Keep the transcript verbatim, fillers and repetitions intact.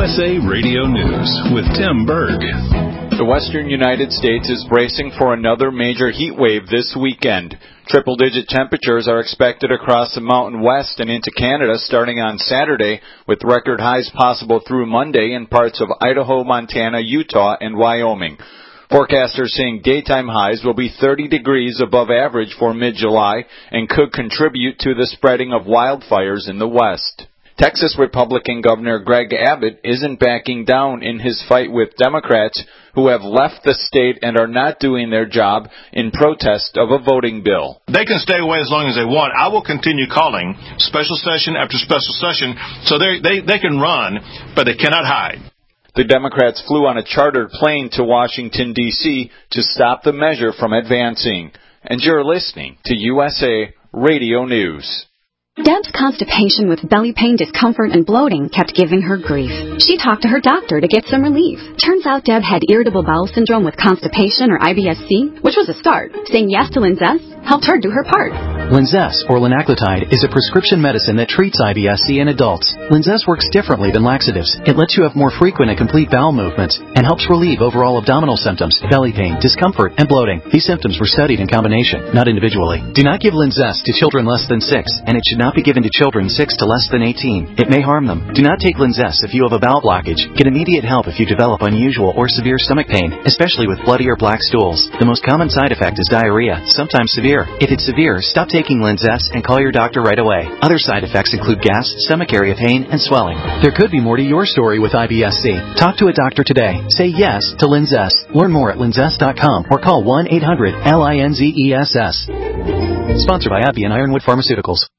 S A Radio News with Tim Berg. The western United States is bracing for another major heat wave this weekend. Triple-digit temperatures are expected across the Mountain West and into Canada starting on Saturday, with record highs possible through Monday in parts of Idaho, Montana, Utah, and Wyoming. Forecasters saying daytime highs will be thirty degrees above average for mid-July and could contribute to the spreading of wildfires in the West. Texas Republican Governor Greg Abbott isn't backing down in his fight with Democrats who have left the state and are not doing their job in protest of a voting bill. They can stay away as long as they want. I will continue calling special session after special session so they they, they can run, but they cannot hide. The Democrats flew on a chartered plane to Washington, D C to stop the measure from advancing. And you're listening to U S A Radio News. Deb's constipation with belly pain, discomfort, and bloating kept giving her grief. She talked to her doctor to get some relief. Turns out Deb had irritable bowel syndrome with constipation, or I B S C, which was a start. Saying yes to Linzess helped her do her part. Linzess, or linaclotide, is a prescription medicine that treats I B S C in adults. Linzess works differently than laxatives. It lets you have more frequent and complete bowel movements and helps relieve overall abdominal symptoms, belly pain, discomfort, and bloating. These symptoms were studied in combination, not individually. Do not give Linzess to children less than six, and it should not not be given to children six to less than eighteen. It may harm them. Do not take Linzess if you have a bowel blockage. Get immediate help if you develop unusual or severe stomach pain, especially with bloody or black stools. The most common side effect is diarrhea, sometimes severe. If it's severe, stop taking Linzess and call your doctor right away. Other side effects include gas, stomach area pain, and swelling. There could be more to your story with I B S C. Talk to a doctor today. Say yes to Linzess. Learn more at linzess dot com or call one eight hundred L I N Z E S S. Sponsored by AbbVie and Ironwood Pharmaceuticals.